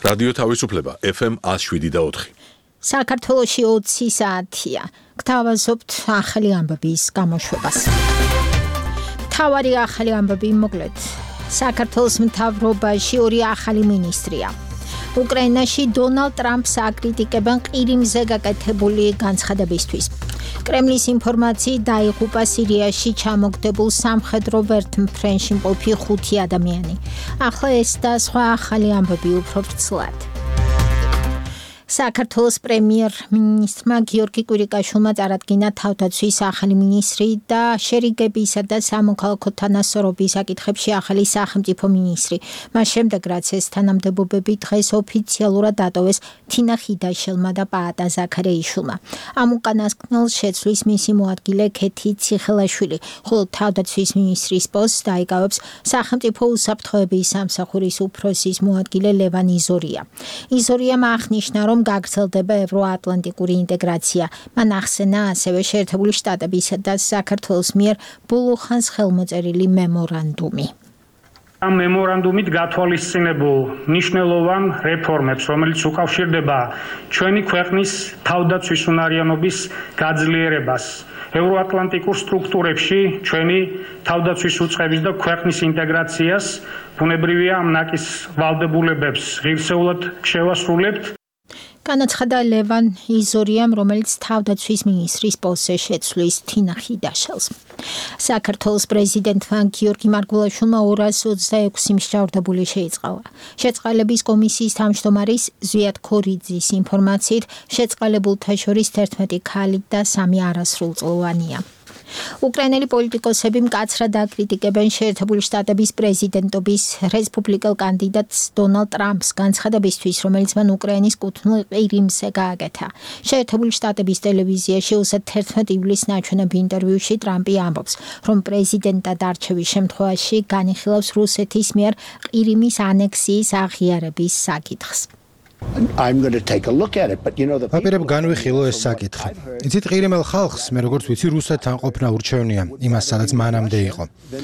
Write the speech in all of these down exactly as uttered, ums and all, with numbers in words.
რადიო თავისუფლება ეფ ემ one oh seven point four. საქართველოში ოცი საათია. გთავაზობთ ახალი ამბების გამოშვებას. მთავარი ახალი ამბები მოკლედ. საქართველოს მთავრობაში ორი ახალი მინისტრია. უკრაინაში დონალდ ტრამპს აკრიტიკებენ ყირიმზე გაკეთებული განცხადებისთვის. კრემლის ინფორმაციით დაიღუპა სირიაში ჩამოგდებულ სამხედრო ვერტმფრენში მყოფი ხუთი ადამიანი. ახლა ეს და სხვა ახალი ამბები უფრო ვრცლად. საქართველოს პრემიერ-მინისტრმა გიორგი კვირიკაშვილმა წარადგინა თავდაცვის ახალი მინისტრი და შერიგებისა და სამოქალაქო თანასწორობის საკითხებში ახალი სახელმწიფო მინისტრი. მას შემდეგ, რაც ეს თანამდებობები დღეს ოფიციალურად დატოვეს თინა ხიდაშელმა და პაატა ზაქარეიშვილმა. ამ უკანასკნელს შეცვლის მისი მოადგილე ქეთი ციხელაშვილი, ხოლო თავდაცვის მინისტრის პოსტს დაიკავებს სახელმწიფო უსაფრთხოების სამსახურის უფროსის მოადგილე ლევან იზორია. იზორიამ აღნიშნა, რომ გაგრძელდება ევროატლანტიკური ინტეგრაცია. მან ახსენა ასევე შეერთებული შტატებისა და საქართველოს მიერ ბოლო ხანს ხელმოწერილი მემორანდუმი. ამ მემორანდუმით გათვალისწინებულ მნიშვნელოვან რეფორმებს, რომელიც უკავშირდება ჩვენი ქვეყნის თავდაცვის უნარიანობის გაძლიერებას, ევროატლანტიკურ სტრუქტურებში ჩვენი თავდაცვის უწყების და ქვეყნის ინტეგრაციას, ბუნებრივია ამ ნაკის ვალდებულებებს ღირსეულად შევასრულებთ. განაცხადა ლევან იზორიამ, რომელიც თავდაცვის მინისტრის პოსტზე შეცვლის თინა ხიდაშელს. საქართველოს პრეზიდენტმა გიორგი მარგველაშვილმა ორას ოცდაექვსი მსჯავრდებული შეიწყალა. შეწყალების კომისიის თავმჯდომარის ზვიად ქორიძის ინფორმაციით, შეწყალებულთა შორის თერთმეტი ქალი და სამი არასრულწლოვანია. უკრაინელი პოლიტიკოსები მკაცრად აკრიტიკებენ შეერთებული შტატების პრეზიდენტობის რესპუბლიკელ კანდიდატს დონალდ ტრამპს განცხადებისთვის, რომელიც მან უკრაინის კუთვნილ ყირიმზე გააკეთა. შეერთებული შტატების ტელევიზიაში ოცდათერთმეტი ივლისს ნაჩვენებ ინტერვიუში ტრამპი ამბობს, რომ პრეზიდენტად არჩევის შემთხვევაში განიხილავს რუსეთის მიერ ყირიმის ანექსიის აღიარების საკითხს. I'm going to take a look at it, but you know the აპირებ განვიხილო ეს საკითხი. იცით, ყირიმელ ხალხს მე როგორც ვიცი, რუსეთთან ყოფნა ურჩევნია იმას, სადაც მანამდე იყო.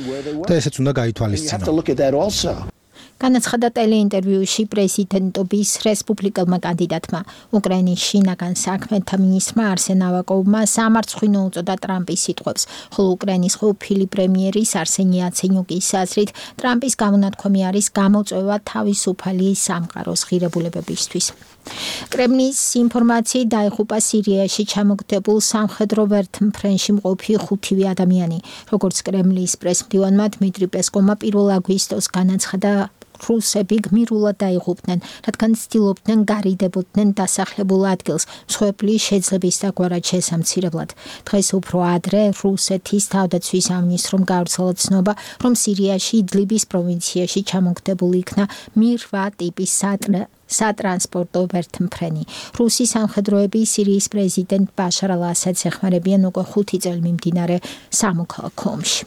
და ესეც უნდა გაითვალისწინო. განაცხადა ტელეინტერვიუში პრეზიდენტობის რესპუბლიკელმა კანდიდატმა. უკრაინის შინაგან საქმეთა მინისტრმა არსენ ავაკოვმა სამარცხვინო უწოდა ტრამპის სიტყვებს, ხოლო უკრაინის ყოფილი პრემიერის არსენ იაცენიუკის აზრით, ტრამპის გამონათქვამი არის გამოწვევა თავისუფალი სამყაროს ღირებულებებისთვის. კრემლის ინფორმაციით დაიღუპა სირიაში ჩამოგდებულ სამხედრო ვერტმფრენში მყოფი ხუთივე ადამიანი. როგორც კრემლის პრესმდივანმა დმიტრი პესკოვმა პირველ აგვისტოს განაცხადა, რუსები გმირულად დაიღუპნენ, რადგან ცდილობდნენ გარიდებოდნენ დასახლებულ ადგილს, მსხვერპლის შეძლების დაგვარად შესამცირებლად. დღეს უფრო ადრე რუსეთის თავდაცვის სამინისტრომ გავრცელა ცნობა, რომ სირიაში იდლიბის პროვინციაში ჩამოგდებულ იქნა მი რვა ტიპის სატრ სატრანსპორტო ვერტმფრენი. რუსი სამხედროები სირიის პრეზიდენტ ბაშარ ალ-ასადს ეხმარებიან უკვე ხუთი წელი მიმდინარე სამოქალაქო ომში.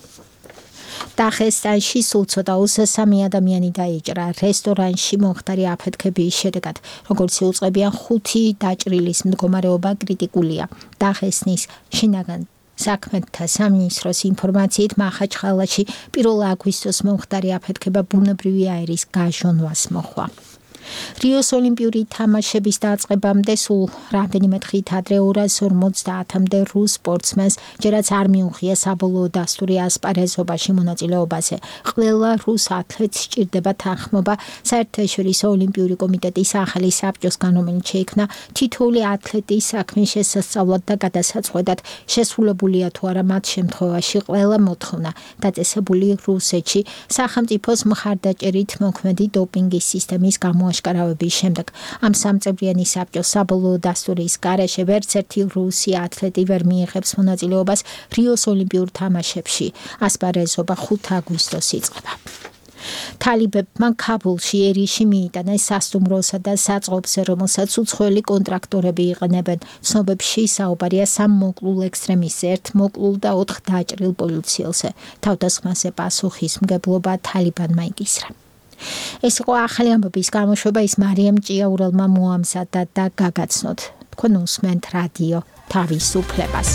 დაღესტანში სულ ცოტა ოცდასამი ადამიანი დაიჭრა რესტორანში მომხდარი აფეთქების შედეგად. როგორც იუწყებიან, ხუთი დაჭრილის მდგომარეობა კრიტიკულია. დაღესტნის შინაგან საქმეთა სამინისტროს ინფორმაციით, მახაჩყალაში პირველ აგვისტოს მომხდარი აფეთქება ბუნებრივი აირის გაჟონვას მოჰყვა. რიოს ოლიმპიური თამაშების დაწყებამდე სულ რამდენიმე დღით ადრე ორას ორმოცდაათამდე რუს სპორტსმენს ჯერაც არ მიუღია საბოლოო დასტური ასპარეზობაში მონაწილეობაზე. ყველა რუს ათლეტს სჭირდება თანხმობა საერთაშორისო ოლიმპიური კომიტეტის ახალი საბჭოსგან, რომელიც შეიქმნა თითოეული ათლეტის საქმის შესასწავლად და გადასაწყვეტად. შესრულებულია თუ არა მათ შემთხვევაში ყველა მოთხოვნა დაწესებული რუსეთში სახელმწიფოს მხარდაჭერით მოქმედი დოპინგის სისტემის გამოაშკარავების შემდეგ. ამ სამწევრიანი საბჭოს საბოლოო დასტურის გარეშე ვერც ერთი რუსი ათლეტი ვერ მიიღებს მონაწილეობას რიოს ოლიმპიურ თამაშებში. ასპარეზობა ხუთი აგვისტოს იწყება. თალიბებმა ქაბულში ერიში მიიტანეს სასტუმროსა და საწყობზე, რომელსაც უცხოელი კონტრაქტორები იყენებენ. ცნობებში საუბარია სამ მოკლულ ექსტრემისტზე, ერთ მოკლულ და ოთხ დაჭრილ პოლიციელზე. თავდასხმაზე პასუხისმგებლობა თალიბანმა იკისრა. ეს იყო ახალი ამბების გამოშვება, ის მარიამ ჭიაურელმა მოამზადა და გაგაცნოთ. თქვენ უსმენთ რადიო თავისუფლებას.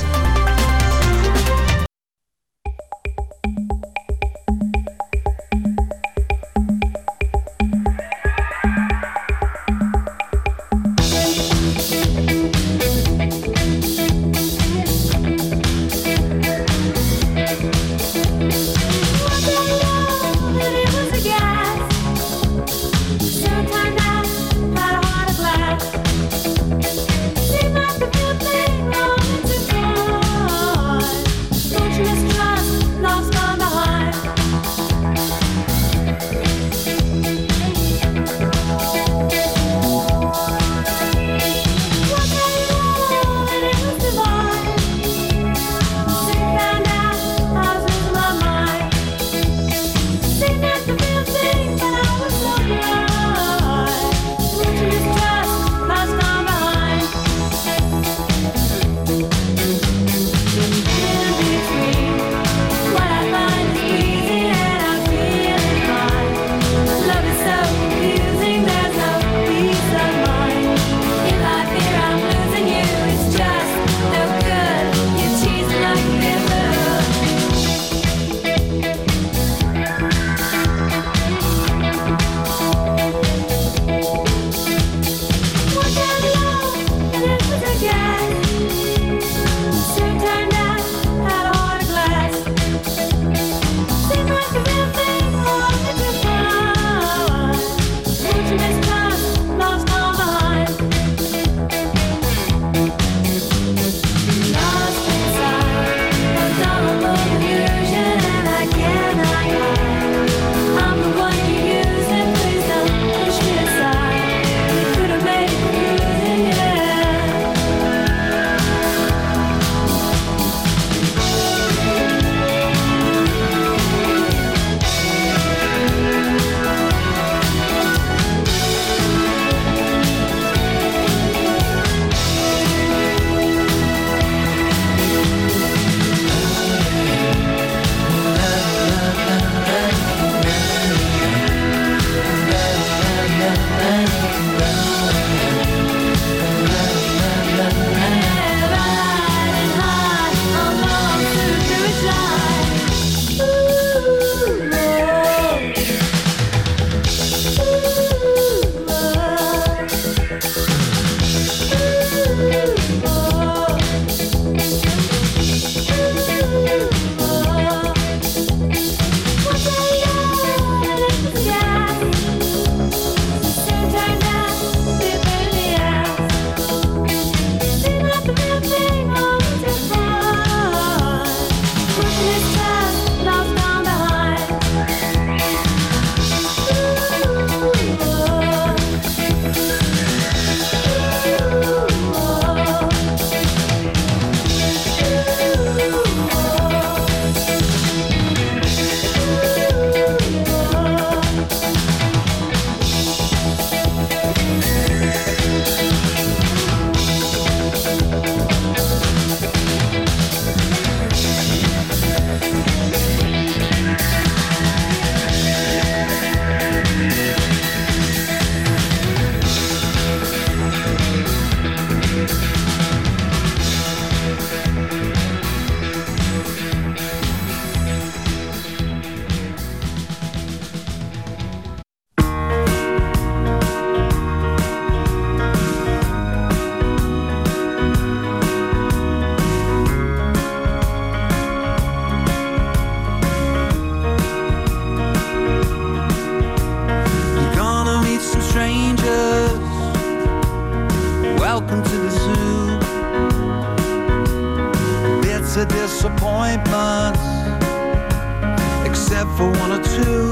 disappointments, except for one or two.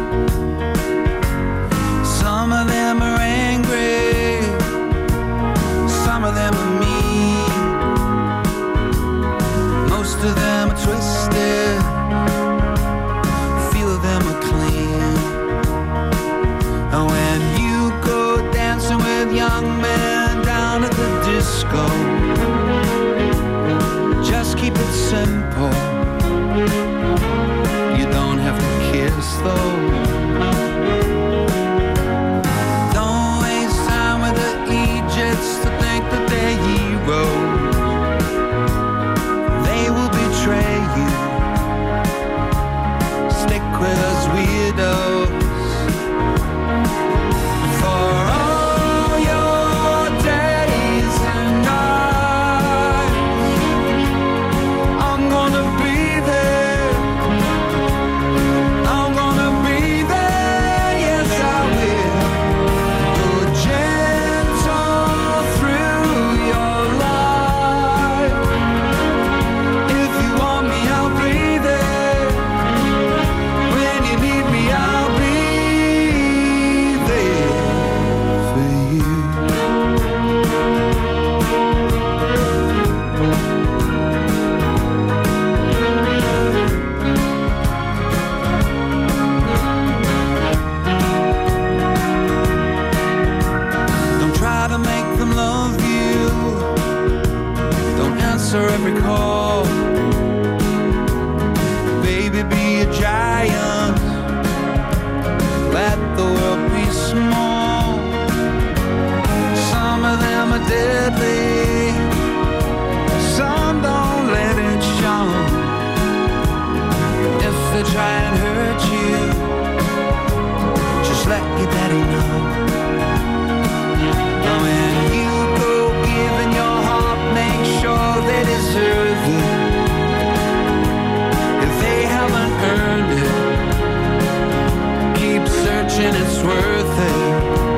Some of them are angry, some of them are mean, most of them are twisted, few of them are clean. And when you go dancing with young men down at the disco, just keep it simple. You don't have to kiss though. Don't waste time with the Egypts to think that they're heroes. They will betray you. Stick with us weirdos. For all your days and nights, I'm gonna be there. I'm gonna be there, yes I will. Go gentle through your life. If you want me, I'll be there. When you need me, I'll be there for you. Don't try to make them love you. Don't answer every call. Baby, be a giant. Let the world be small. Some of them are deadly. Some don't let it show. If they try and hurt you, just let your daddy know. And when you go giving your heart, make sure they deserve it. If they haven't earned it, keep searching, it's worth it.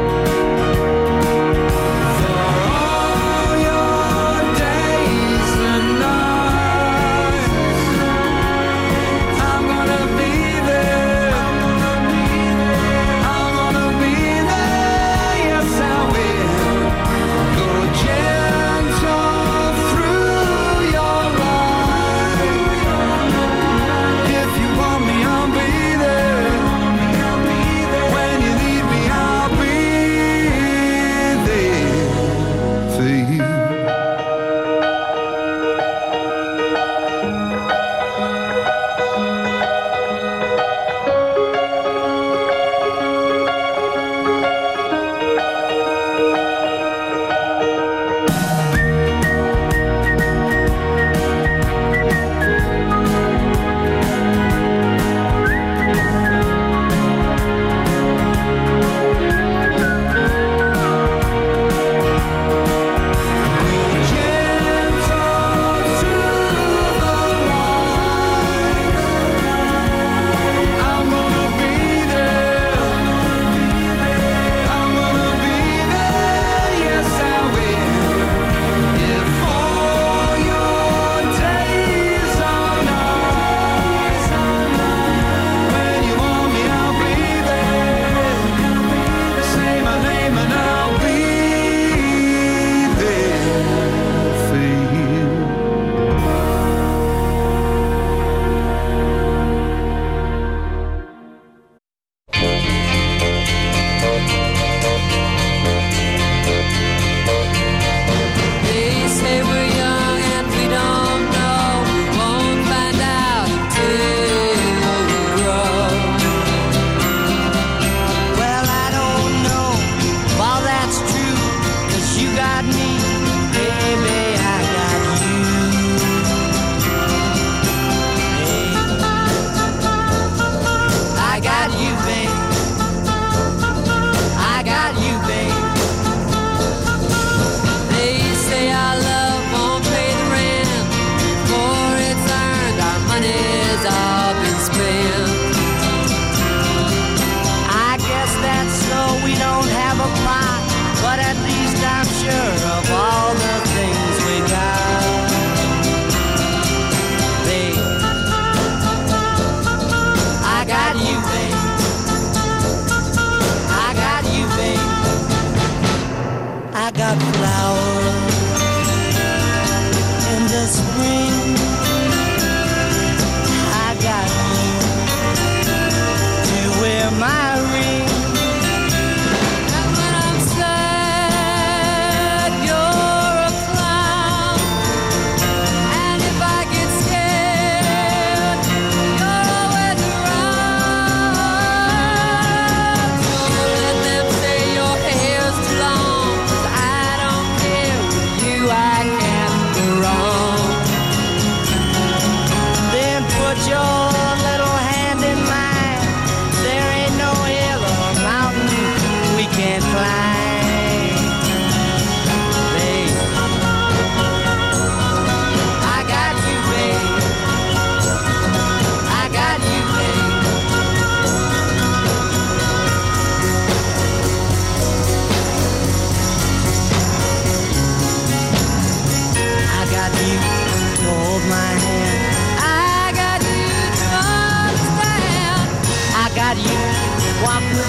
For all your days and nights, I'm gonna be there.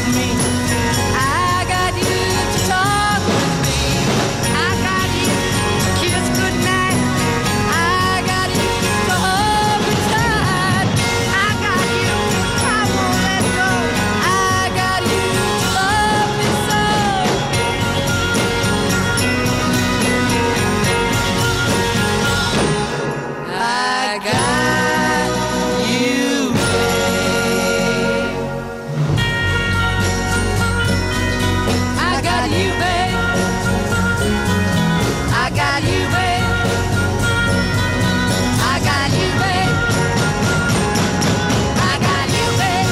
me. I got you to talk with me. I got you to kiss goodnight. I got you to hold me tight. I got you to I won't let go. I got you to love me so. I got you, babe. I got you, babe. I got you, babe. I got you, babe. I got you, babe.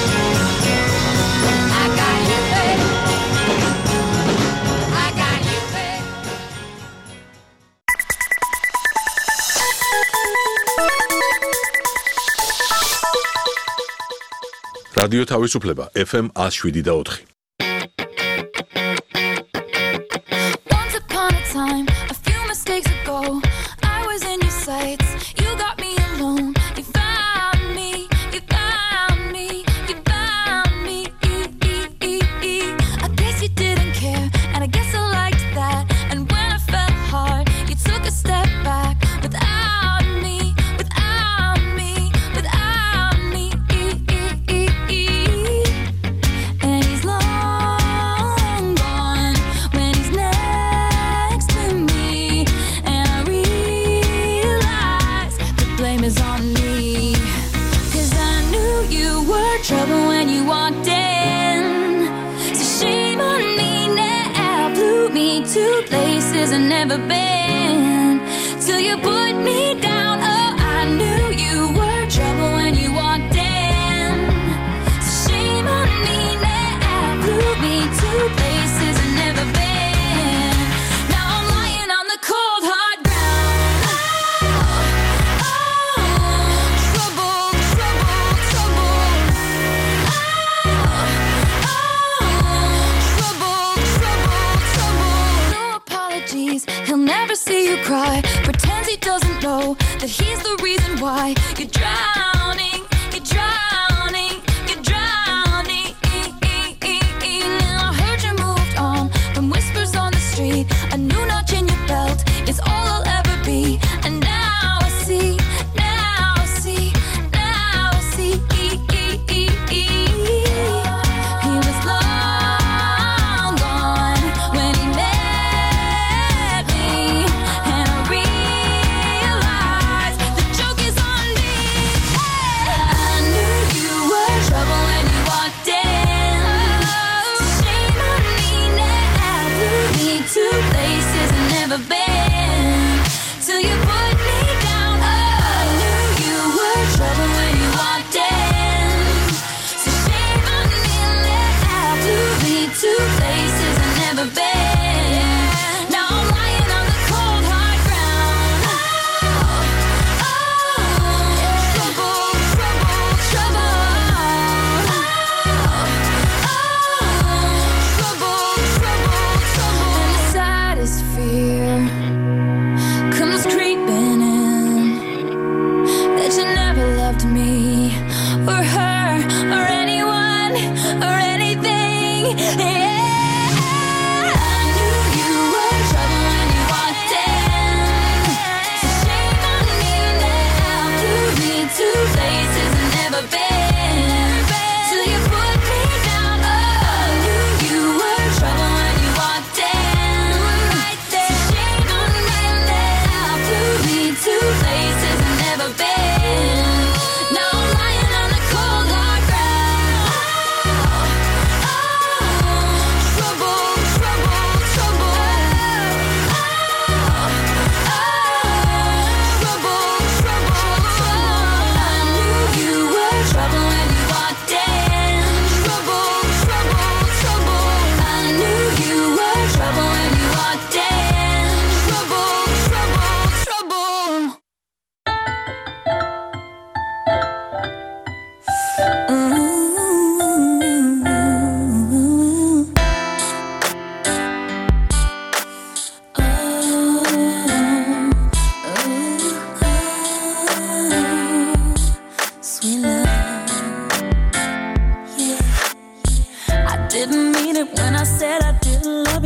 I got you, babe. I got you, babe. რადიო თავისუფლება F M one oh seven და four. Once upon a time, a few mistakes ago, I was in your sights. You got me alone. You found me. You found me. You found me. I guess you didn't care, and I guess I liked that. And when I fell hard, you took a step back without me, without me, without me. And he's long gone when he's next to me. And I realize the blame is on me. 'Cause I knew you were trouble when you walked in. So shame on me now, blew me to places I've never been. Till you put me down, oh, I knew you were trouble when you walked in. So shame on me now, blew me to places I've never been. Now I'm lying on the cold hard ground. Oh, oh, trouble, trouble, trouble. Oh, oh, trouble, trouble, trouble. No apologies, he'll never see you cry. Pretends he doesn't know that he's the reason why you're drowning, you're drowning, you're drowning. I heard you moved on from whispers on the street. A new notch in your belt is all I'll ever be. And now I see, now I see, now I see. He was long gone when he met me. And I realized the joke is on me.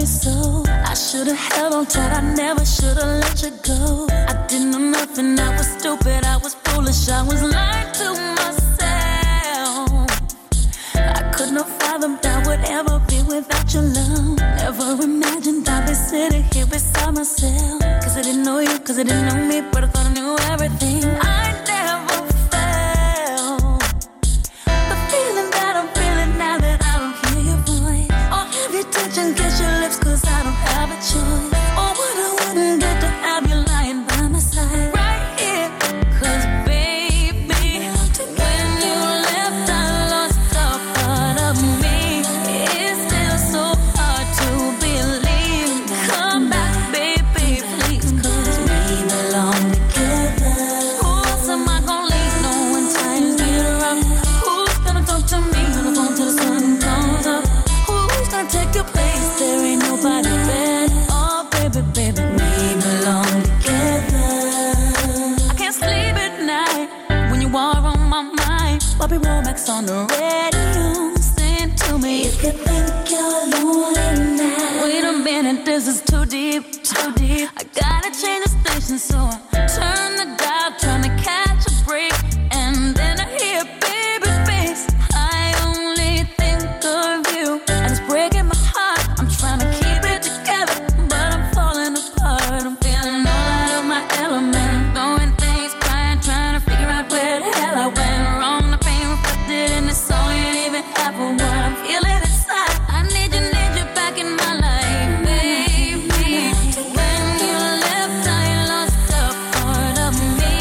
me so. I should've held on tight, I never should've let you go. I didn't know nothing, I was stupid, I was foolish, I was lying to myself. I couldn't have fathomed I would ever be without your love. Never imagined I'd be sitting here beside myself. Cause I didn't know you, cause I didn't know me, but I thought I knew everything. I never felt the feeling that I'm feeling now that I don't hear your voice. Or have you touch and kiss your lips cause I don't have a choice. Or would I wouldn't get to have you lying by my side right here. Cause baby, when you left I lost a part of me. It's still so hard to believe. Come back baby please, cause we belong together. Who else am I gonna leave no when times get rough? Who's gonna talk to me on the phone till the sun comes up? Who's gonna take your place? There ain't nobody better. Oh baby, baby, we belong together. I can't sleep at night when you are on my mind. Bobby Womack's on the radio, sing to me. If you think you're lonely now, wait a minute, this is too deep, too deep. I gotta change the station, so I turn the dial, trying to catch a break, and then I hear a baby face. I only think of you, and it's breaking my heart. I'm trying to keep it together, but I'm falling apart. I'm feeling all out of my element, throwing things, crying, trying to figure out where the hell I went wrong. The pain reflected in the song ain't even half of what I'm feeling inside. I need you, need you back in my life, baby. When you left, I lost a part of me.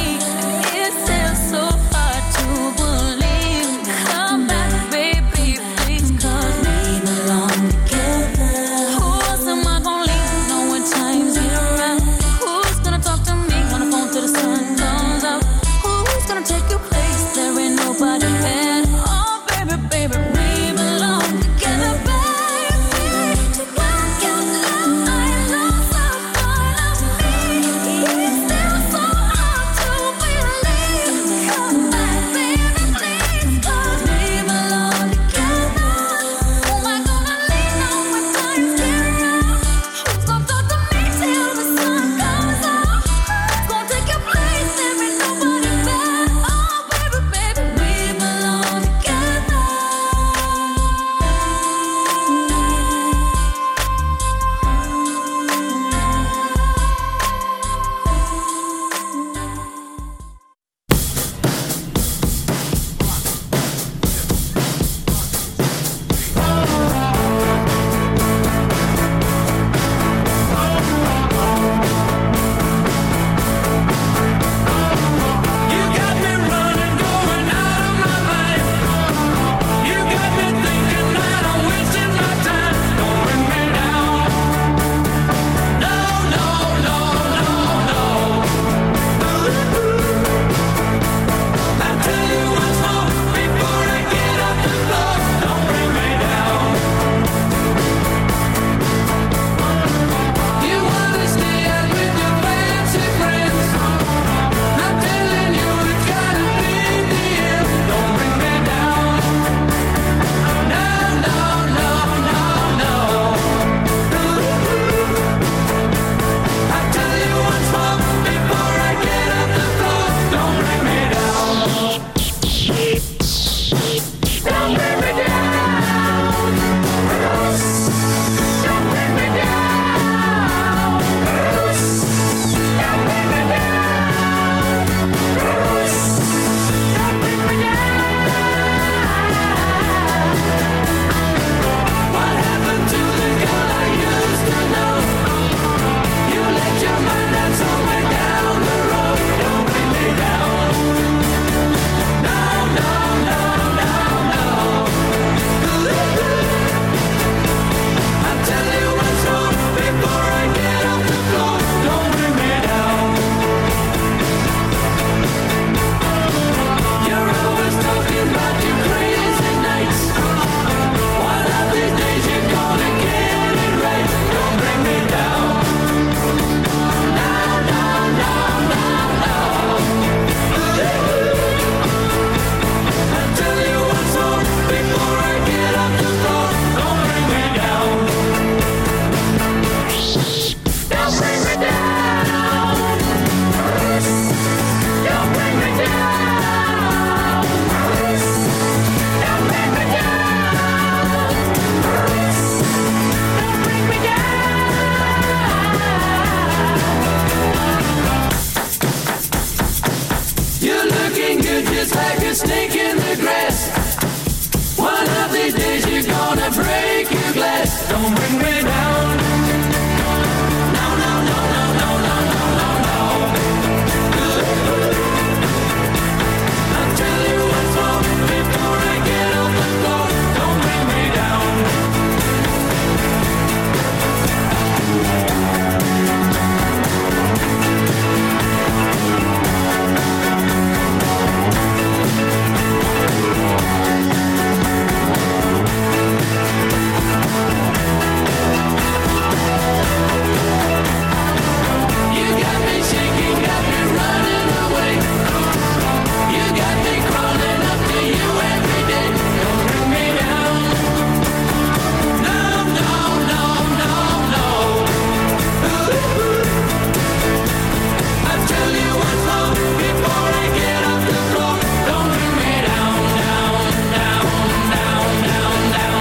that. Don't bring me down. No, no, no, no, no, no, no, no, no. I'll tell you what's wrong before I get off the floor. Don't bring me down. You got me shaking, got me running away. You got me crawling up to you every day. Don't bring me down. No, no, no, no, no. I'll tell you what's wrong before I get off the floor. Don't bring me down, down, down, down, down, down.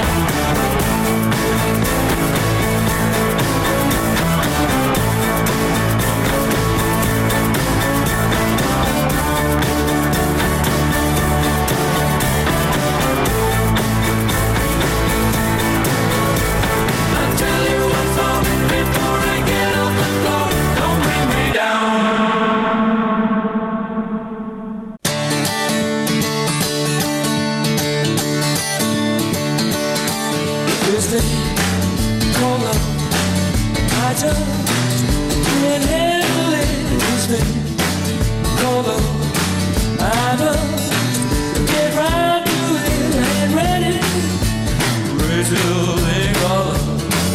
I'll tell you what's wrong before I get off the floor. Don't bring me down. This thing called love, I just can't handle it. This thing called love, I just get right to it. I ain't ready. Raise it up, thing called love.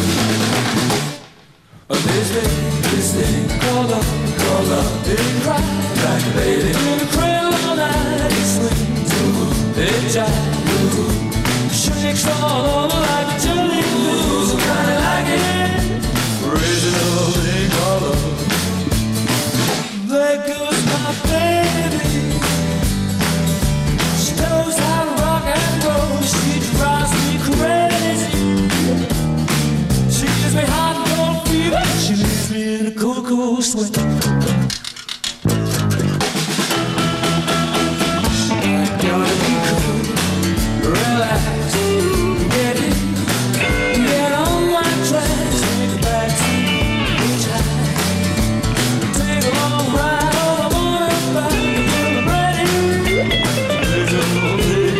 This thing, this thing called love, called love. Didn't cry like a baby. In a cradle all night, it swings, ooh, it jives, ooh. Shakes all over like a jelly blue. So kinda like it. Raise it up, they call love. There goes my baby. She knows how to rock and roll. She drives me crazy. She gives me hot and cold fever. She leaves me in a cool, cool sweat. Gotta be cool, relax. Get in, get on my tracks, take a backseat, hitchhike. Take a long ride on a motorbike until I'm ready. There's a whole thing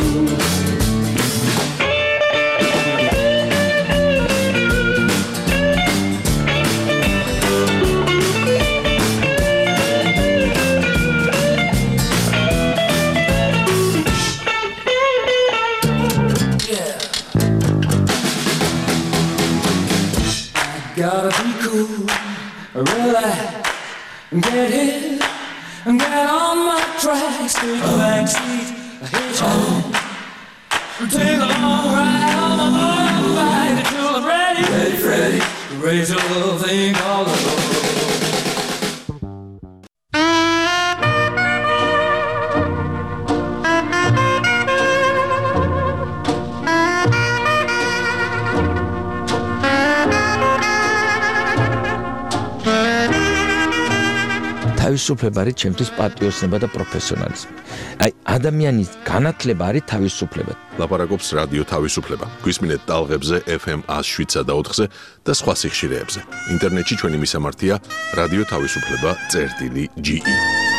gotta be cool, relax, get in, get on my tracks, take a backseat, a hitchhike, take a long ride on my motorbike until I'm ready, ready, ready, raise a little thing called love. თავისუფლება არის ჩემთვის პატრიოტიზმი და პროფესიონალიზმი. აი ადამიანის განათლება არის თავისუფლება. ლაპარაკობს რადიო თავისუფლება. გვისმინეთ ტალღებზე ეფ ემ one oh seven და ოთხზე და სხვა სიხშირეებზე. ინტერნეტში ჩვენი მისამართია რადიო თავისუფლება წერტილი ჯი ი.